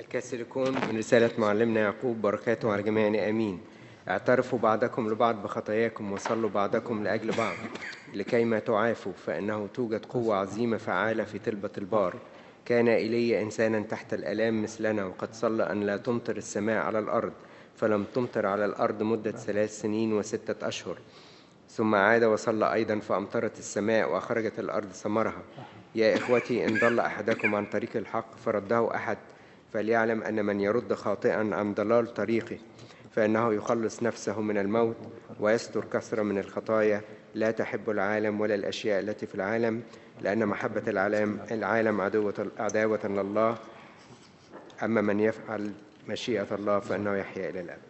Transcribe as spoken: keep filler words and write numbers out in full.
الكاثوليكون من رسالة معلمنا يعقوب، بركاته على جميعنا آمين. اعترفوا بعضكم لبعض بخطاياكم وصلوا بعضكم لأجل بعض لكيما تعافوا، فإنه توجد قوة عظيمة فعالة في طلبة البار. كان إيليا إنسانا تحت الآلام مثلنا، وقد صلى أن لا تمطر السماء على الأرض، فلم تمطر على الأرض مدة ثلاث سنين وستة أشهر. ثم عاد وصلى أيضا فأمطرت السماء وأخرجت الأرض ثمرها. يا إخوتي، إن ضل أحدكم عن طريق الحق فرده أحد، فليعلم أن من يرد خاطئا عن ضلال طريقه فإنه يخلص نفسه من الموت ويستر كثرة من الخطايا. لا تحب العالم ولا الأشياء التي في العالم، لأن محبة العالم العالم عدوة عداوة لله. أما من يفعل مشيئة الله فإنه يحيا إلى الأبد.